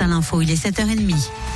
l'info, il est 7h30.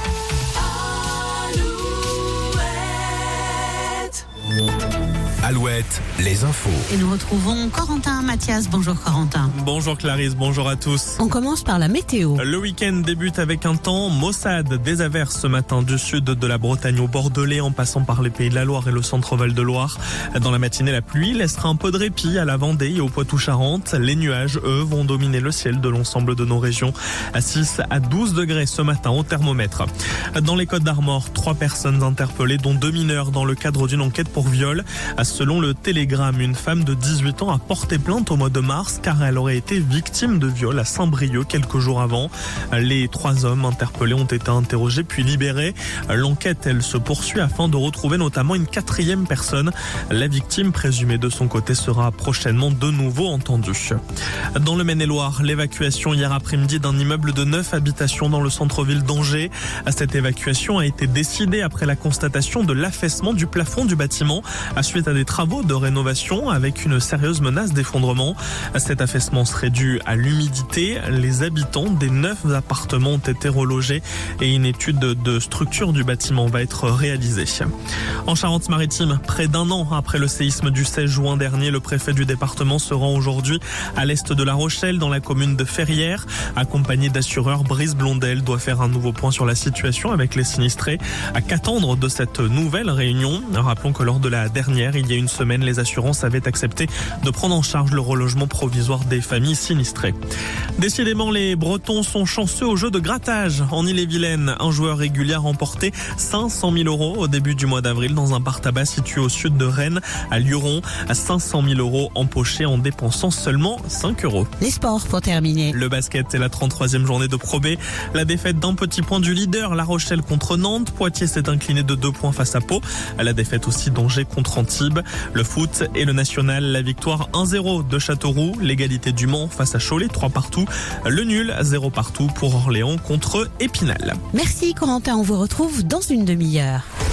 Alouette, les infos. Et nous retrouvons Corentin Mathias. Bonjour Corentin. Bonjour Clarisse, bonjour à tous. On commence par la météo. Le week-end débute avec un temps maussade. Des averses ce matin du sud de la Bretagne au Bordelais en passant par les Pays de la Loire et le centre-Val de Loire. Dans la matinée, la pluie laissera un peu de répit à la Vendée et au Poitou-Charentes. Les nuages, eux, vont dominer le ciel de l'ensemble de nos régions. À 6 à 12 degrés ce matin au thermomètre. Dans les Côtes d'Armor, 3 personnes interpellées, dont 2 mineurs dans le cadre d'une enquête pour viol. Selon le Télégramme, une femme de 18 ans a porté plainte au mois de mars car elle aurait été victime de viol à Saint-Brieuc quelques jours avant. Les 3 hommes interpellés ont été interrogés puis libérés. L'enquête, elle se poursuit afin de retrouver notamment une 4e personne. La victime présumée de son côté sera prochainement de nouveau entendue. Dans le Maine-et-Loire, l'évacuation hier après-midi d'un immeuble de 9 habitations dans le centre-ville d'Angers. Cette évacuation a été décidée après la constatation de l'affaissement du plafond du bâtiment suite à des travaux de rénovation avec une sérieuse menace d'effondrement. Cet affaissement serait dû à l'humidité. Les habitants des 9 appartements ont été relogés et une étude de structure du bâtiment va être réalisée. En Charente-Maritime, près d'un an après le séisme du 16 juin dernier, le préfet du département se rend aujourd'hui à l'est de La Rochelle, dans la commune de Ferrières. Accompagné d'assureurs, Brice Blondel doit faire un nouveau point sur la situation avec les sinistrés. Qu'attendre de cette nouvelle réunion? Rappelons que lors de la dernière, il y a une semaine, les assurances avaient accepté de prendre en charge le relogement provisoire des familles sinistrées. Décidément, les Bretons sont chanceux au jeu de grattage. En Ille-et-Vilaine, un joueur régulier a remporté 500 000 € au début du mois d'avril dans un bar tabac situé au sud de Rennes, à Luron. 500 000 € empochés en dépensant seulement 5 €. Les sports pour terminer. Le basket est la 33e journée de Pro B. La défaite d'un petit point du leader, La Rochelle contre Nantes. Poitiers s'est incliné de 2 points face à Pau. La défaite aussi d'Angers contre Antibes. Le foot et le national, la victoire 1-0 de Châteauroux, l'égalité du Mans face à Cholet 3 partout, le nul 0 partout pour Orléans contre Épinal. Merci Corentin, on vous retrouve dans une demi-heure.